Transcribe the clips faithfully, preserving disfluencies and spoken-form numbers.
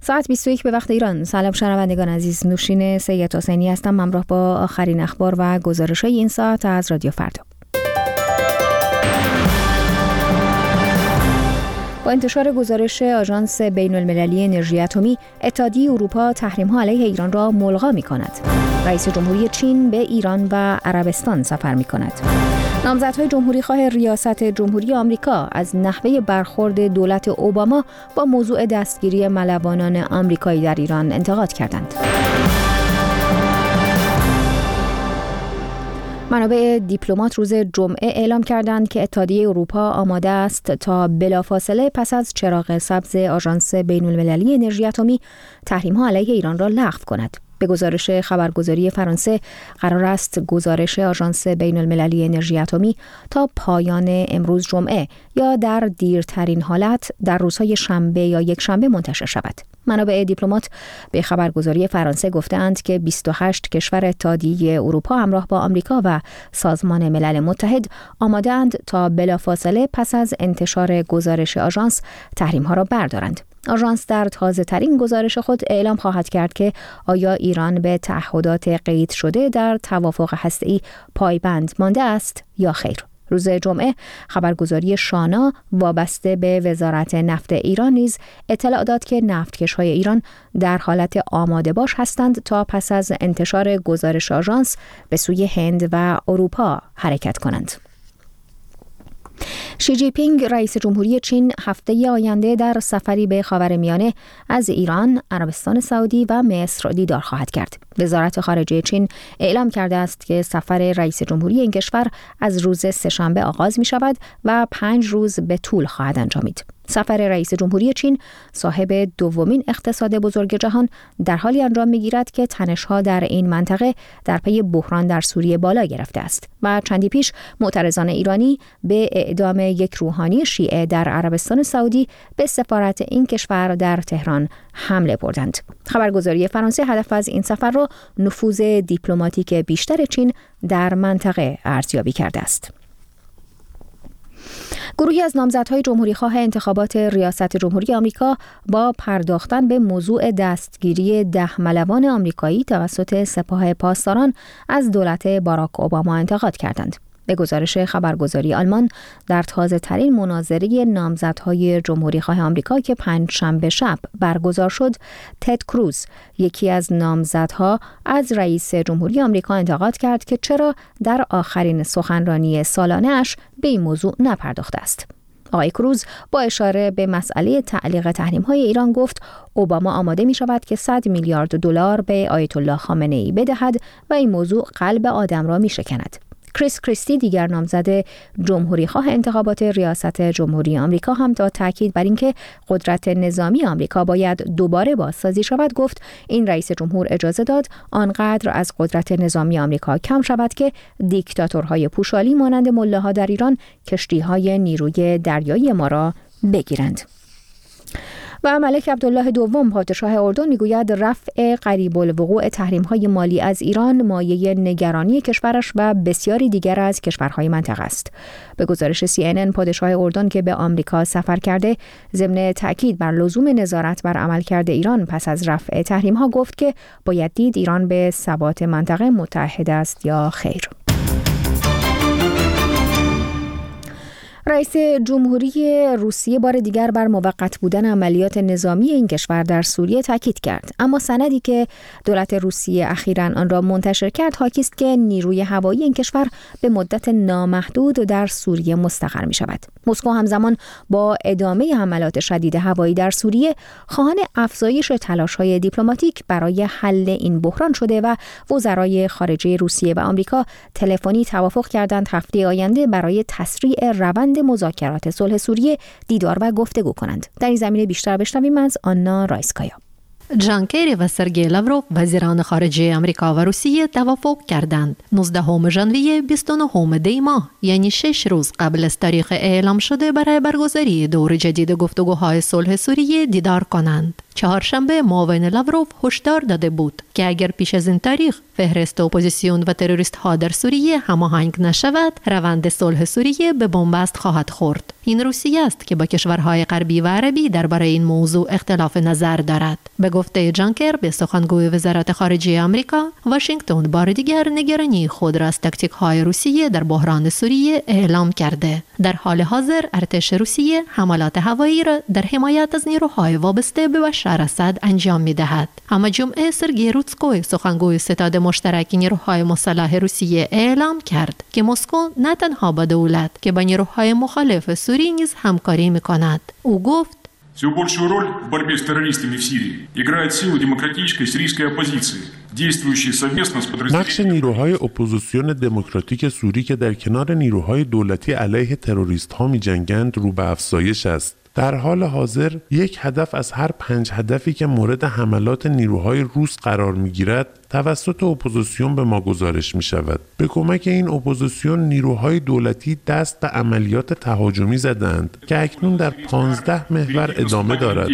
ساعت بیست و یک به وقت ایران. سلام شنوندگان عزیز، نوشین سید حسینی هستم همراه با آخرین اخبار و گزارش‌های این ساعت از رادیو فردا. با انتشار گزارش آژانس بین‌المللی انرژی اتمی، اتحادیه اروپا تحریم‌ها علیه ایران را ملغا می‌کند. رئیس جمهوری چین به ایران و عربستان سفر می‌کند. نامزدهای جمهوریخواه ریاست جمهوری آمریکا از نحوه برخورد دولت اوباما با موضوع دستگیری ملوانان آمریکایی در ایران انتقاد کردند. منابع دیپلمات روز جمعه اعلام کردند که اتحادیه اروپا آماده است تا بلافاصله پس از چراغ سبز آژانس بین‌المللی انرژی اتمی تحریم‌ها علیه ایران را لغو کند. به گزارش خبرگزاری فرانسه، قرار است گزارش آژانس بین‌المللی انرژی اتمی تا پایان امروز جمعه یا در دیرترین حالت در روزهای شنبه یا یک شنبه منتشر شود. منابع دیپلمات به خبرگزاری فرانسه گفتند که بیست و هشت کشور اتحادیه اروپا همراه با آمریکا و سازمان ملل متحد آماده‌اند تا بلافاصله پس از انتشار گزارش آژانس تحریم‌ها را بردارند. آژانس در تازه‌ترین گزارش خود اعلام خواهد کرد که آیا ایران به تعهدات قید شده در توافق هسته‌ای پایبند مانده است یا خیر. روز جمعه خبرگزاری شانا وابسته به وزارت نفت ایران نیز اطلاع داد که نفتکش‌های ایران در حالت آماده باش هستند تا پس از انتشار گزارش آژانس به سوی هند و اروپا حرکت کنند. شی جی پینگ رئیس جمهوری چین هفته آینده در سفری به خاورمیانه از ایران، عربستان سعودی و مصر دیدار خواهد کرد. وزارت خارجه چین اعلام کرده است که سفر رئیس جمهوری این کشور از روز سه‌شنبه آغاز می شود و پنج روز به طول خواهد انجامید. سفر رئیس جمهوری چین صاحب دومین اقتصاد بزرگ جهان در حالی انجام می‌گیرد که تنش‌ها در این منطقه در پی بحران در سوریه بالا گرفته است و چندی پیش معترضان ایرانی به اعدام یک روحانی شیعه در عربستان سعودی به سفارت این کشور در تهران حمله بردند. خبرگزاری فرانسه هدف از این سفر را نفوذ دیپلماتیک بیشتر چین در منطقه ارزیابی کرده است. گروهی از نامزدهای جمهوریخواه انتخابات ریاست جمهوری آمریکا با پرداختن به موضوع دستگیری ده ملوان آمریکایی توسط سپاه پاسداران از دولت باراک اوباما انتقاد کردند. به گزارش خبرگزاری آلمان، در تازه ترین مناظره نامزدهای جمهوریخواه آمریکا که پنج شنبه شب برگزار شد، تد کروز، یکی از نامزدها، از رئیس جمهوری آمریکا انتقاد کرد که چرا در آخرین سخنرانی سالانه‌اش به این موضوع نپرداخته است. آقای کروز با اشاره به مسئله تعلیق تحریم‌های ایران گفت اوباما آماده می‌شود که صد میلیارد دلار به آیت الله خامنه‌ای بدهد و این موضوع قلب آدم را می‌شکند. کریس کریستی، دیگر نامزد جمهوریخواه انتخابات ریاست جمهوری آمریکا، هم تا تاکید بر اینکه قدرت نظامی آمریکا باید دوباره بازسازی شود گفت این رئیس جمهور اجازه داد آنقدر از قدرت نظامی آمریکا کم شود که دیکتاتورهای پوشالی مانند ملاها در ایران کشتی‌های نیروی دریایی ما را بگیرند. و ملک عبدالله دوم پادشاه اردن میگوید رفع قریب الوقوع تحریم‌های مالی از ایران مایه نگرانی کشورش و بسیاری دیگر از کشورهای منطقه است. به گزارش سی ان ان، پادشاه اردن که به آمریکا سفر کرده، ضمن تاکید بر لزوم نظارت بر عملکرد ایران پس از رفع تحریم‌ها گفت که باید دید ایران به ثبات منطقه متحد است یا خیر. رئیس جمهوری روسیه بار دیگر بر موقت بودن عملیات نظامی این کشور در سوریه تاکید کرد، اما سندی که دولت روسیه اخیراً آن را منتشر کرد حاکی است که نیروی هوایی این کشور به مدت نامحدود در سوریه مستقر می شود. مسکو همزمان با ادامه حملات شدید هوایی در سوریه خواهان افزایش تلاش‌های دیپلماتیک برای حل این بحران شده و وزرای خارجه روسیه و آمریکا تلفنی توافق کردند هفته آینده برای تسریع روند مذاکرات صلح سوریه دیدار و گفتگو کنند. در این زمینه بیشتر بشنویم از آنا رایسکایا. جان کری و سرگئی لاوروف وزیران خارجه آمریکا و روسیه توافق کردند نوزدهم ژانویه بیست و نه دی ماه، یعنی شش روز قبل از تاریخ اعلام شده، برای برگزاری دور جدید گفتگوهای صلح سوریه دیدار کنند. چهارشنبه معاون لاوروف هشدار داده بود که اگر پیش از این تاریخ فهرست اپوزیسیون و تروریست ها در سوریه هماهنگ نشود، روند صلح سوریه به بنبست خواهد خورد. این روسیه است که با کشورهای غربی و عربی درباره این موضوع اختلاف نظر دارد. به گفته جان کربی سخنگوی وزارت خارجه آمریکا، واشنگتن بار دیگر نگرانی خود را از تاکتیک های روسیه در بحران سوریه اعلام کرده. در حال حاضر ارتش روسیه حملات هوایی را در حمایت از نیروهای وابسته به بشار اسد انجام می‌دهد. اما جمعه سرگئی روتسکوی سخنگوی ستاد مشترک نیروهای مسلح روسیه اعلام کرد که مسکو نه تنها با دولت که با نیروهای مخالف سوری نیز همکاری می‌کند. او گفت Все большую роль в борьбе с террористами в Сирии играют силы демократической сирийской оппозиции, действующие совместно с подразделениями. نقش نیروهای اپوزیسیون دموکراتیک سوری که در کنار نیروهای دولتی علیه تروریست‌ها می‌جنگند رو به افزایش است. در حال حاضر یک هدف از هر پنج هدفی که مورد حملات نیروهای روس قرار می‌گیرد توسط اپوزیسیون به ما گزارش می‌شود. به کمک این اپوزیسیون نیروهای دولتی دست به عملیات تهاجمی زدند که اکنون در پانزده محور ادامه دارد.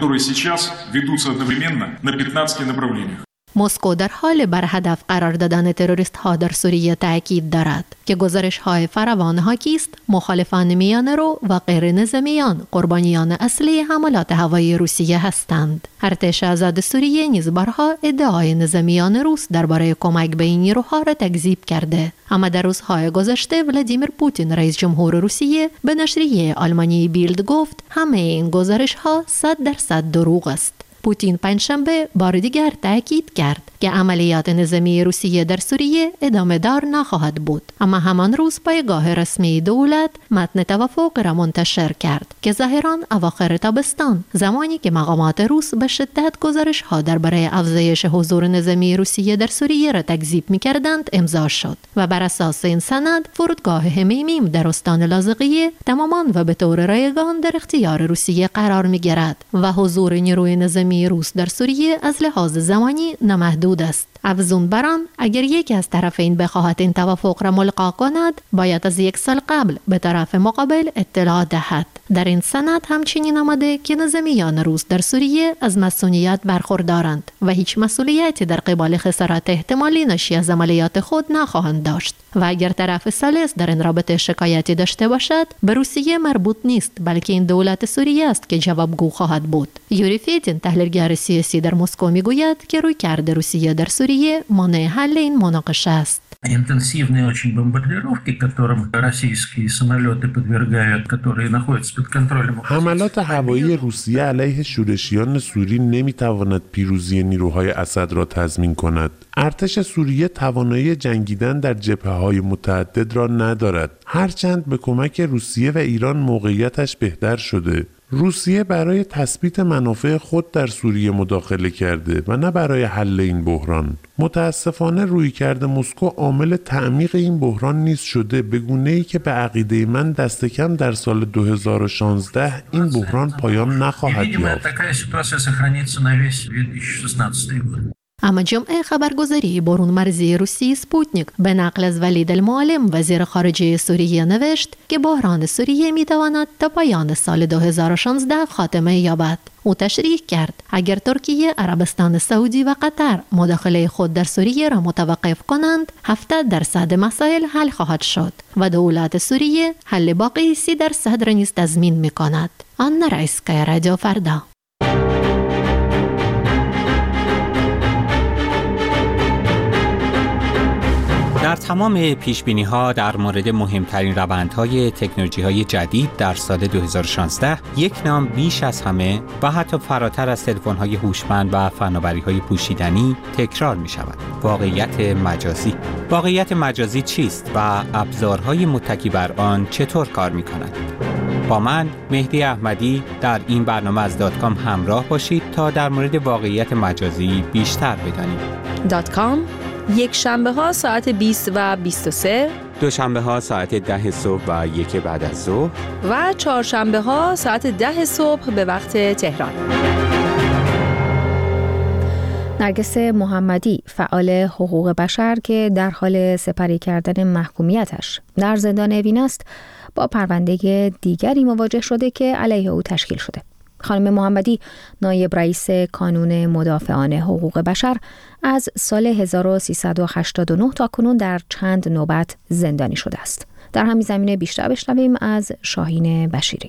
مسکو در حال بر هدف قرار دادن تروریست ها در سوریه تاکید دارد که گزارش های فراوان حاکی است مخالفان میانه رو و غیر نظامیان قربانیان اصلی حملات هوایی روسیه هستند. ارتش آزاد سوریه نیز بارها ادعای نظامیان روس درباره کمک به این نیروها را تکذیب کرده. اما در روزهای گذشته ولادیمیر پوتین رئیس جمهور روسیه به نشریه آلمانی بیلد گفت همه این گزارش ها صد درصد دروغ است. پوتین پنجشنبه بار دیگر تاکید کرد که عملیات نظامی روسیه در سوریه ادامه دار نخواهد بود. اما همان روز پایگاه رسمی دولت متن توافق را منتشر کرد که ظاهراً اواخر تابستان زمانی که مقامات روس به شدت گزارش ها درباره افزایش حضور نظامی روسیه در سوریه را تکذیب می‌کردند امضا شد و بر اساس این سند فرودگاه حمیمیم در استان لاذقیه تماما و به طور رایگان در اختیار روسیه قرار می‌گیرد و حضور نیروی نظامی روس در سوریه از لحاظ زمانی نامحدود است. افزون بر آن اگر یکی از طرفین بخواهد این توافق را ملغا کند باید از یک سال قبل به طرف مقابل اطلاع دهد. در این سند همچنین آمده که نظامیان روس در سوریه از مسئولیت برخوردارند و هیچ مسئولیتی در قبال خسارات احتمالی ناشی از عملیات خود نخواهند داشت و اگر طرف ثالث در این رابطه شکایتی داشته باشد به روسیه مربوط نیست بلکه این دولت سوریه است که جوابگو خواهد بود. یوری فیدین تحلیلگر سیاسی در مسکو میگوید که رویکرد روسیه در سوریه مانع حل این مناقشه است. Интенсивные очень бомбардировки, которым российские самолеты подвергают, которые находятся под контролем. حملات هوایی روسیه علیه شورشیان سوری نمیتواند پیروزی نیروهای اسد را تضمین کند. ارتش سوریه توانایی جنگیدن در جبهه‌های متعدد را ندارد. هرچند به کمک روسیه و ایران موقعیتش بهتر شده. روسیه برای تثبیت منافع خود در سوریه مداخله کرده و نه برای حل این بحران. متاسفانه رویکرد مسکو عامل تعمیق این بحران نیز شده به گونه‌ای که به عقیده من دست کم در سال دو هزار و شانزده این بحران پایان نخواهد یافت. اما جمعه خبرگزاری برون مرزی روسی سپوتنیک به نقل از ولید المعلم وزیر خارجه سوریه نوشت که بحران سوریه میتواند تا پایان سال دو هزار و شانزده خاتمه یابد. او تشریح کرد اگر ترکیه، عربستان سعودی و قطر مداخله خود در سوریه را متوقف کنند هفتاد درصد مسائل حل خواهد شد و دولت سوریه حل باقی سی درصد را نیز تضمین میکند. آنا رایسکایا، رادیو فردا. در تمام پیشبینی‌ها در مورد مهمترین روندهای تکنولوژی‌های جدید در سال دو هزار و شانزده یک نام بیش از همه و حتی فراتر از تلفن‌های هوشمند و فناوری‌های پوشیدنی تکرار می‌شود: واقعیت مجازی. واقعیت مجازی چیست و ابزارهای متکی بر آن چطور کار می‌کنند؟ با من مهدی احمدی در این برنامه از دات کام همراه باشید تا در مورد واقعیت مجازی بیشتر بدانید. دات کام یک شنبه ها ساعت بیست و بیست و سه، دوشنبه ها ساعت ده صبح و یک بعد از ظهر و چهارشنبه ها ساعت ده صبح به وقت تهران. نرگس محمدی، فعال حقوق بشر که در حال سپری کردن محکومیتش در زندان اوین است، با پرونده دیگری مواجه شده که علیه او تشکیل شده. خانم محمدی نایب رئیس کانون مدافعان حقوق بشر از سال هزار و سیصد و هشتاد و نه تا کنون در چند نوبت زندانی شده است. در همین زمینه بیشتر بشنویم از شاهین بشیری.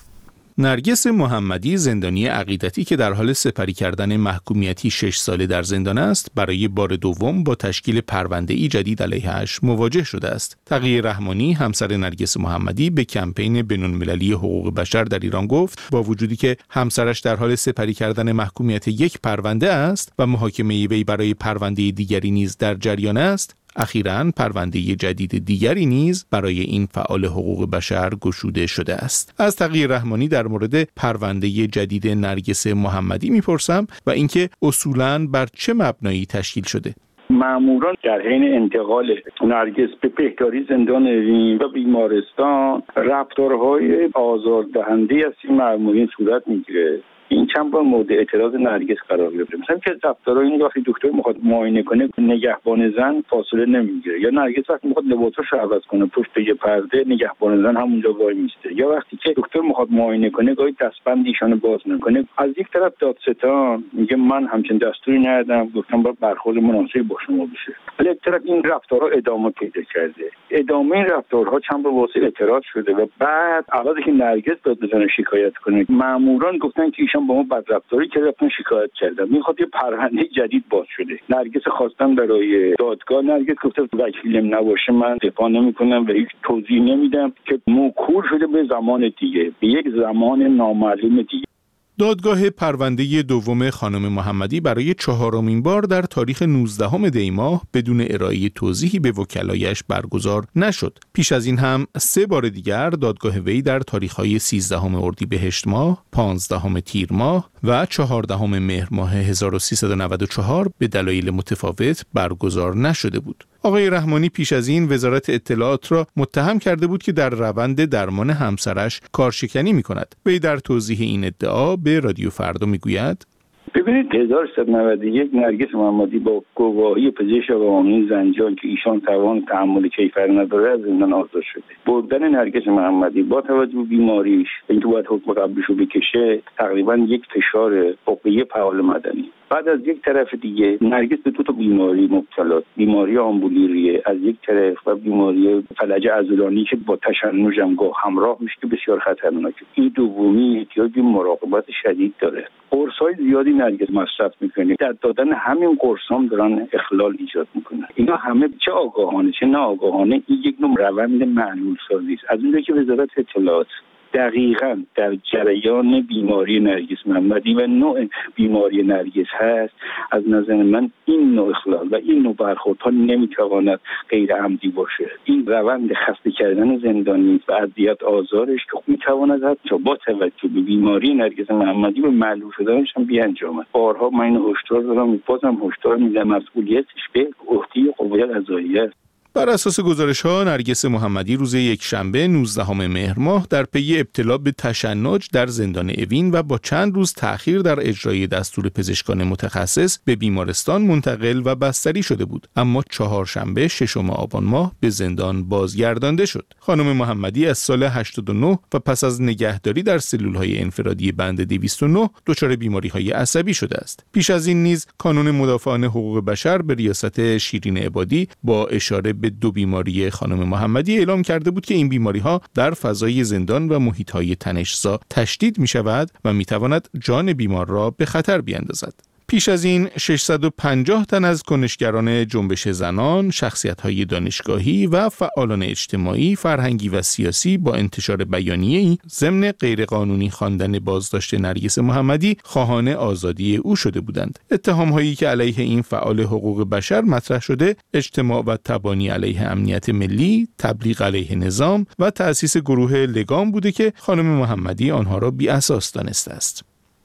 نرگس محمدی، زندانی عقیدتی که در حال سپری کردن محکومیتی شش ساله در زندان است، برای بار دوم با تشکیل پرونده‌ای جدید علیه‌اش مواجه شده است. تقی رحمانی، همسر نرگس محمدی، به کمپین بین‌المللی حقوق بشر در ایران گفت با وجودی که همسرش در حال سپری کردن محکومیت یک پرونده است و محاکمه وی برای پرونده دیگری نیز در جریان است، اخیراً پرونده جدید دیگری نیز برای این فعال حقوق بشر گشوده شده است. از تقی رحمانی در مورد پرونده جدید نرگس محمدی میپرسم و اینکه اصولاً بر چه مبنایی تشکیل شده. ماموران در حین انتقال نرگس به بهداری زندان اوین و بیمارستان رفتارهای آزاردهنده از این مامورین صورت میگیره. این چند بار مورد اعتراض نرگس قرار گرفته. مثلا که رفتارها این وقتی دکتر میخواد معاینه کنه نگهبان زن فاصله نمیگیره، یا نرگس وقتی میخواد لباساشو عوض کنه پشت یه پرده نگهبان زن همونجا وای میسته، یا وقتی که دکتر میخواد معاینه کنه گاهی دستبند ایشانو باز میکنه. از یک طرف دادستان میگه من همچین دستوری ندادم، گفتم باید برخورد مناسبی با شما بشه، ولی یک طرف این رفتارها ادامه پیدا کرده. ادامه این رفتارها چند بار واسه اعتراض شده و بعد عوضی که نرگس داد بزنه شکایت کنه، ماموران گفتن که ایشان با ما بدرفتاری که رفتن شکایت کردن، میخواد یه پرونده جدید باز شده. نرگس خواستن برای دادگاه، نرگس گفته وکیلم نباشه من دفاع نمیکنم و هیچ توضیح نمیدم، که موکول شده به زمان دیگه، به یک زمان نامعلوم دیگه. دادگاه پرونده دوم خانم محمدی برای چهارمین بار در تاریخ نوزدهم دی ماه بدون ارائه توضیحی به وکلایش برگزار نشد. پیش از این هم سه بار دیگر دادگاه وی در تاریخ‌های سیزدهم اردیبهشت ماه، پانزدهم تیر ماه و چهاردهم مهر ماه هزار و سیصد و نود و چهار به دلایل متفاوت برگزار نشده بود. آقای رحمانی پیش از این وزارت اطلاعات را متهم کرده بود که در روند درمان همسرش کارشکنی می‌کند. وی در توضیح این ادعا به رادیو فردا میگوید: ببینید هزار و سیصد و نود و یک نرگس محمدی با گواهی پزشک آقای زنجان که ایشان توان تحمل کیفر نداره از زندان آزاد شده. بردن نرگس محمدی با توجه به بیماریش، اینکه باید حکم قبلیشو بکشه، تقریبا یک فشار حقوقی فعال مدنی. بعد از یک طرف دیگه نرگس به دو تا بیماری مبتلا، بیماری آمبولیریه از یک طرف و بیماری فلج عضلانی که با تشنج هم همراه میشه که بسیار خطرناکه. این دومی احتیاج به مراقبت شدید داره. قرص‌های زیادی نرگس مصرف میکنه، در دادن همین قرصام دارن اخلال ایجاد میکنن. اینا همه چه آگاهانه چه ناآگاهانه این یک نوع روند معلول سازی است. از اونجایی که وزارت اطلاعات دقیقاً در جریان بیماری نرگس محمدی و نوع بیماری نرگس هست، از نظر من این نوع اخلال و این نوع برخوردها نمیتواند غیر عمدی باشه. این روند خسته کردن زندانی و اذیت آزارش که میتواند حتی با توجه به بیماری نرگس محمدی به معلول شدنش هم بیانجامد. بارها من اینو هشدار دادم، بازم هشدار میدم، مسئولیتش به عهده قوه قضاییه است. بر اساس گزارش‌ها نرگس محمدی روز یکشنبه نوزدهم مهر ماه در پی ابتلا به تشنج در زندان اوین و با چند روز تأخیر در اجرای دستور پزشکان متخصص به بیمارستان منتقل و بستری شده بود، اما چهارشنبه ششم آبان ماه به زندان بازگردانده شد. خانم محمدی از سال هشتاد و نه و پس از نگهداری در سلول‌های انفرادی بند دویست و نه دچار بیماری‌های عصبی شده است. پیش از این نیز کانون مدافعان حقوق بشر به ریاست شیرین عبادی با اشاره به دو بیماری خانم محمدی اعلام کرده بود که این بیماری‌ها در فضای زندان و محیط‌های تنش‌زا تشدید می‌شود و می‌تواند جان بیمار را به خطر بیاندازد. پیش از این ششصد و پنجاه تن از کنشگران جنبش زنان، شخصیت‌های دانشگاهی و فعالان اجتماعی، فرهنگی و سیاسی با انتشار بیانیه‌ای ضمن غیرقانونی خواندن بازداشت نرگس محمدی خواهان آزادی او شده بودند. اتهام‌هایی که علیه این فعال حقوق بشر مطرح شده، اجتماع و تبانی علیه امنیت ملی، تبلیغ علیه نظام و تأسیس گروه لگام بوده که خانم محمدی آنها را بی‌اساس دانسته است.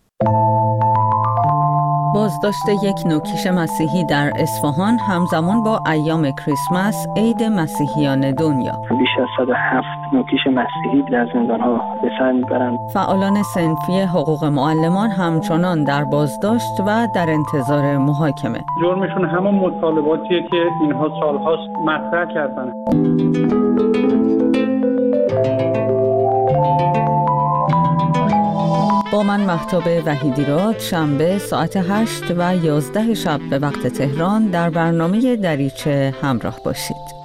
بازداشت یک نوکیش مسیحی در اصفهان همزمان با ایام کریسمس، عید مسیحیان دنیا. بیش از صد و هفت نوکیش مسیحی در زندان‌ها به سر می‌برند. فعالان صنفی حقوق معلمان همچنان در بازداشت و در انتظار محاکمه. جرمشون همون مطالباتیه که اینها سال‌هاست مطرح کردن. با من مهتاب وحیدیراد شنبه ساعت هشت و یازده شب به وقت تهران در برنامه دریچه همراه باشید.